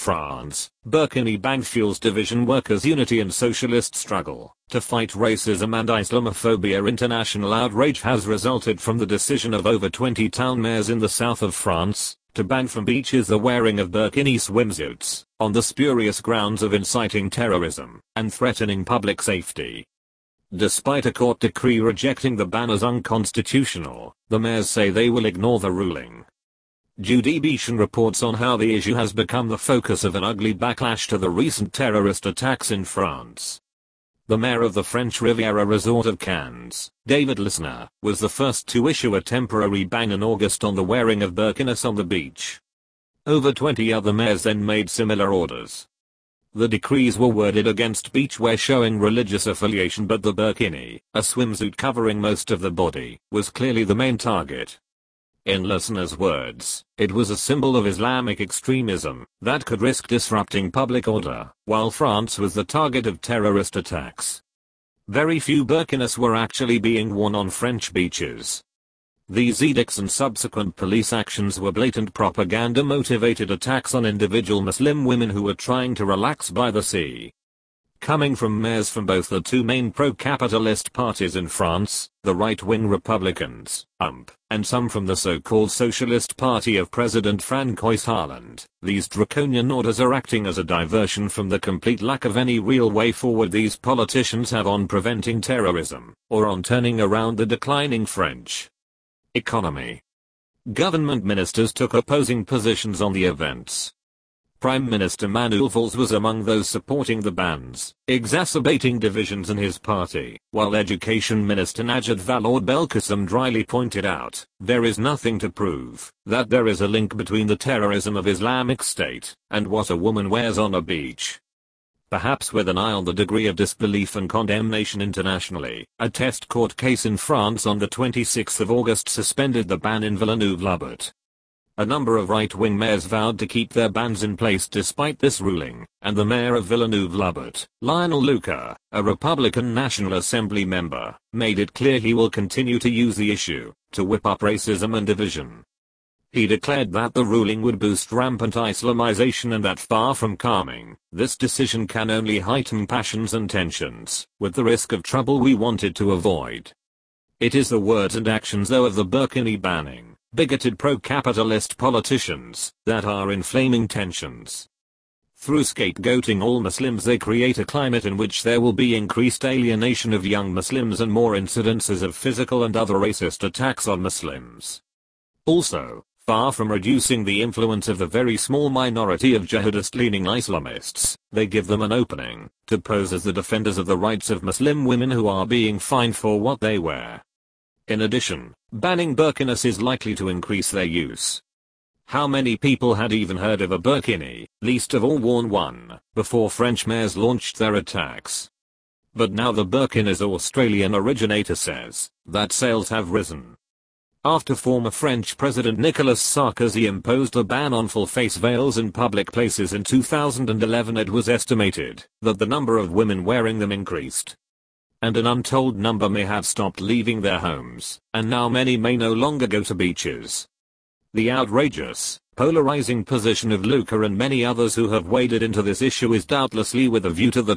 France, Burkini Bang fuels division, workers' unity and socialist struggle to fight racism and Islamophobia. International outrage has resulted from the decision of over 20 town mayors in the south of France to ban from beaches the wearing of burkini swimsuits on the spurious grounds of inciting terrorism and threatening public safety. Despite a court decree rejecting the ban as unconstitutional, the mayors say they will ignore the ruling. Judy Bichon reports on how the issue has become the focus of an ugly backlash to the recent terrorist attacks in France. The mayor of the French Riviera resort of Cannes, David Lisnard, was the first to issue a temporary ban in August on the wearing of burkinis on the beach. Over 20 other mayors then made similar orders. The decrees were worded against beachwear showing religious affiliation, but the burkini, a swimsuit covering most of the body, was clearly the main target. In Lisnard's words, it was a symbol of Islamic extremism that could risk disrupting public order, while France was the target of terrorist attacks. Very few burkinis were actually being worn on French beaches. These edicts and subsequent police actions were blatant propaganda-motivated attacks on individual Muslim women who were trying to relax by the sea. Coming from mayors from both the two main pro-capitalist parties in France, the right-wing Republicans, UMP, and some from the so-called Socialist Party of President François Hollande, these draconian orders are acting as a diversion from the complete lack of any real way forward these politicians have on preventing terrorism, or on turning around the declining French economy. Government ministers took opposing positions on the events. Prime Minister Manuel Valls was among those supporting the bans, exacerbating divisions in his party, while Education Minister Najat Vallaud-Belkacem dryly pointed out, there is nothing to prove that there is a link between the terrorism of Islamic State and what a woman wears on a beach. Perhaps with an eye on the degree of disbelief and condemnation internationally, a test court case in France on the 26th of August suspended the ban in Villeneuve-Loubet. A number of right-wing mayors vowed to keep their bans in place despite this ruling, and the mayor of Villeneuve-Loubet, Lionel Leclerc, a Republican National Assembly member, made it clear he will continue to use the issue to whip up racism and division. He declared that the ruling would boost rampant Islamization and that far from calming, this decision can only heighten passions and tensions, with the risk of trouble we wanted to avoid. It is the words and actions though of the burkini banning bigoted pro-capitalist politicians that are inflaming tensions. Through scapegoating all Muslims they create a climate in which there will be increased alienation of young Muslims and more incidences of physical and other racist attacks on Muslims. Also, far from reducing the influence of the very small minority of jihadist-leaning Islamists, they give them an opening to pose as the defenders of the rights of Muslim women who are being fined for what they wear. In addition, banning burkinis is likely to increase their use. How many people had even heard of a burkini, least of all worn one, before French mayors launched their attacks? But now the burkini's Australian originator says that sales have risen. After former French President Nicolas Sarkozy imposed a ban on full-face veils in public places in 2011, it was estimated that the number of women wearing them increased. And an untold number may have stopped leaving their homes, and now many may no longer go to beaches. The outrageous, polarizing position of Leclerc and many others who have waded into this issue is doubtlessly with a view to the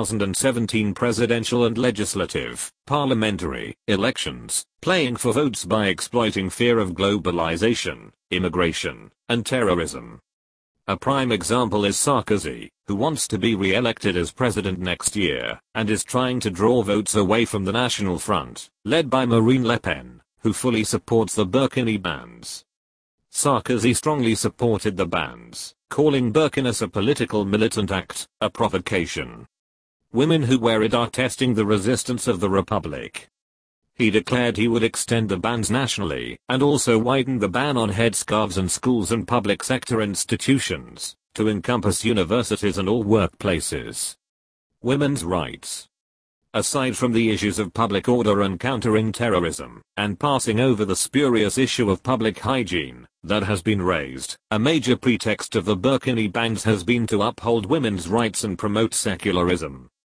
2017 presidential and legislative, parliamentary, elections, playing for votes by exploiting fear of globalization, immigration, and terrorism. A prime example is Sarkozy, who wants to be re-elected as president next year, and is trying to draw votes away from the National Front, led by Marine Le Pen, who fully supports the burkini bans. Sarkozy strongly supported the bans, calling burkinis a political militant act, a provocation. Women who wear it are testing the resistance of the Republic. He declared he would extend the bans nationally, and also widen the ban on headscarves in schools and public sector institutions, to encompass universities and all workplaces. Women's rights. Aside from the issues of public order and countering terrorism, and passing over the spurious issue of public hygiene that has been raised, a major pretext of the burkini bans has been to uphold women's rights and promote secularism.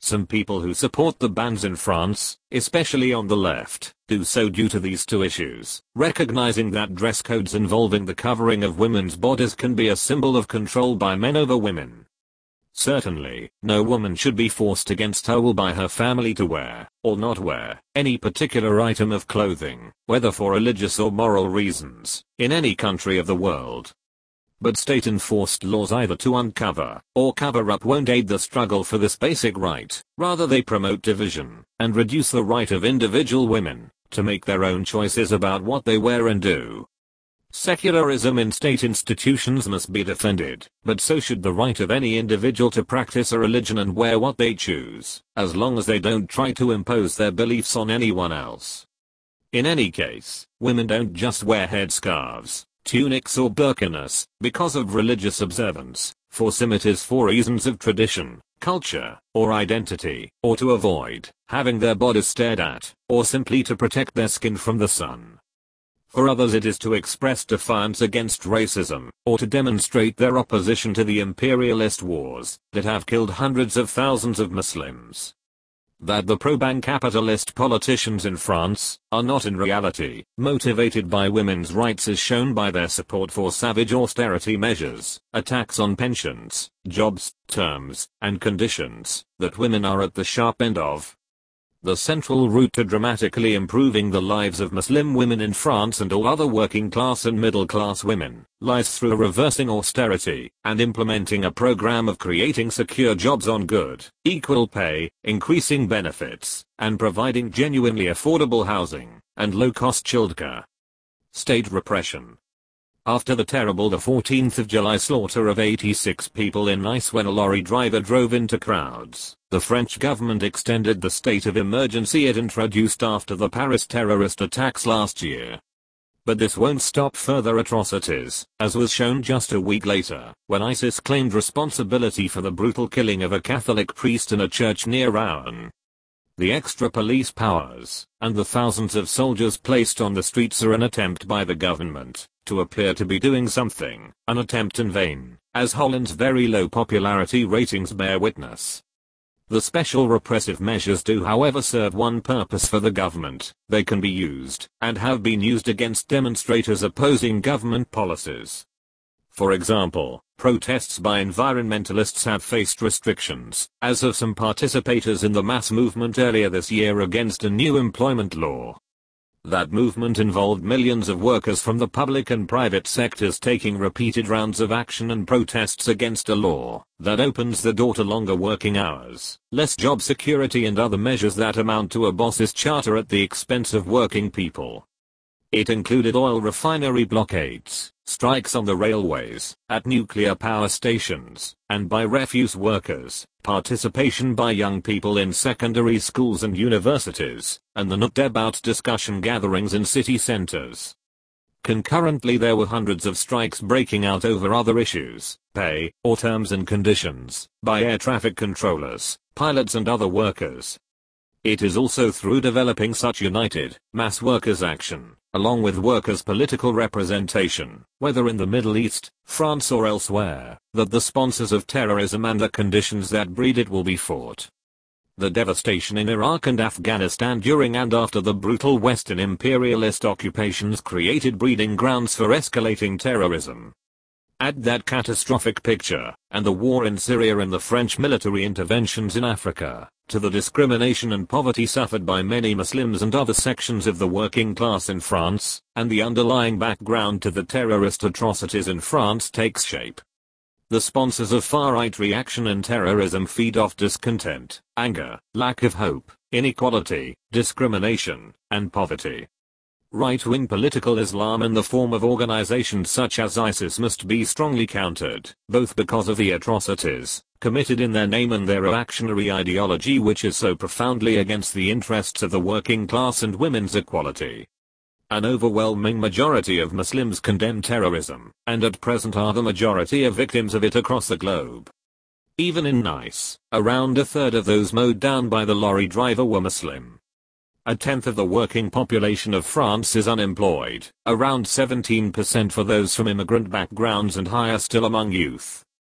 Some people who support the bans in France, especially on the left, do so due to these two issues, recognizing that dress codes involving the covering of women's bodies can be a symbol of control by men over women. Certainly, no woman should be forced against her will by her family to wear, or not wear, any particular item of clothing, whether for religious or moral reasons, in any country of the world. But state-enforced laws either to uncover or cover up won't aid the struggle for this basic right. Rather, they promote division and reduce the right of individual women to make their own choices about what they wear and do. Secularism in state institutions must be defended, but so should the right of any individual to practice a religion and wear what they choose, as long as they don't try to impose their beliefs on anyone else. In any case, women don't just wear headscarves, tunics or burqanas because of religious observance, for some it is for reasons of tradition, culture, or identity, or to avoid having their bodies stared at, or simply to protect their skin from the sun. For others it is to express defiance against racism, or to demonstrate their opposition to the imperialist wars that have killed hundreds of thousands of Muslims. That the pro-ban capitalist politicians in France are not in reality motivated by women's rights is shown by their support for savage austerity measures, attacks on pensions, jobs, terms, and conditions that women are at the sharp end of. The central route to dramatically improving the lives of Muslim women in France and all other working class and middle class women lies through reversing austerity and implementing a program of creating secure jobs on good, equal pay, increasing benefits, and providing genuinely affordable housing and low-cost childcare. State repression. After the terrible 14th of July slaughter of 86 people in Nice when a lorry driver drove into crowds, the French government extended the state of emergency it introduced after the Paris terrorist attacks last year. But this won't stop further atrocities, as was shown just a week later, when ISIS claimed responsibility for the brutal killing of a Catholic priest in a church near Rouen. The extra police powers, and the thousands of soldiers placed on the streets are an attempt by the government to appear to be doing something, an attempt in vain, as Holland's very low popularity ratings bear witness. The special repressive measures do however serve one purpose for the government: they can be used, and have been used against demonstrators opposing government policies. For example, protests by environmentalists have faced restrictions, as have some participators in the mass movement earlier this year against a new employment law. That movement involved millions of workers from the public and private sectors taking repeated rounds of action and protests against a law that opens the door to longer working hours, less job security and other measures that amount to a boss's charter at the expense of working people. It included oil refinery blockades, strikes on the railways, at nuclear power stations, and by refuse workers, participation by young people in secondary schools and universities, and the not about discussion gatherings in city centers. Concurrently, there were hundreds of strikes breaking out over other issues, pay, or terms and conditions, by air traffic controllers, pilots and other workers. It is also through developing such united, mass workers' action, along with workers' political representation, whether in the Middle East, France or elsewhere, that the sponsors of terrorism and the conditions that breed it will be fought. The devastation in Iraq and Afghanistan during and after the brutal Western imperialist occupations created breeding grounds for escalating terrorism. Add that catastrophic picture, and the war in Syria and the French military interventions in Africa, to the discrimination and poverty suffered by many Muslims and other sections of the working class in France, and the underlying background to the terrorist atrocities in France takes shape. The sponsors of far-right reaction and terrorism feed off discontent, anger, lack of hope, inequality, discrimination, and poverty. Right-wing political Islam in the form of organizations such as ISIS must be strongly countered, both because of the atrocities committed in their name and their reactionary ideology which is so profoundly against the interests of the working class and women's equality. An overwhelming majority of Muslims condemn terrorism, and at present are the majority of victims of it across the globe. Even in Nice, around a third of those mowed down by the lorry driver were Muslim. A tenth of the working population of France is unemployed, around 17% for those from immigrant backgrounds and higher still among youth.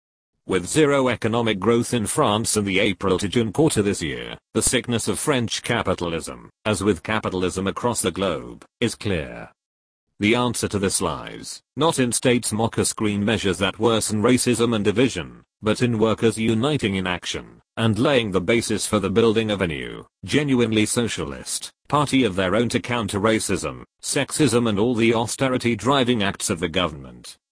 With zero economic growth in France in the April to June quarter this year, the sickness of French capitalism, as with capitalism across the globe, is clear. The answer to this lies, not in states' mock-screen measures that worsen racism and division, but in workers uniting in action, and laying the basis for the building of a new, genuinely socialist, party of their own to counter racism, sexism and all the austerity-driving acts of the government.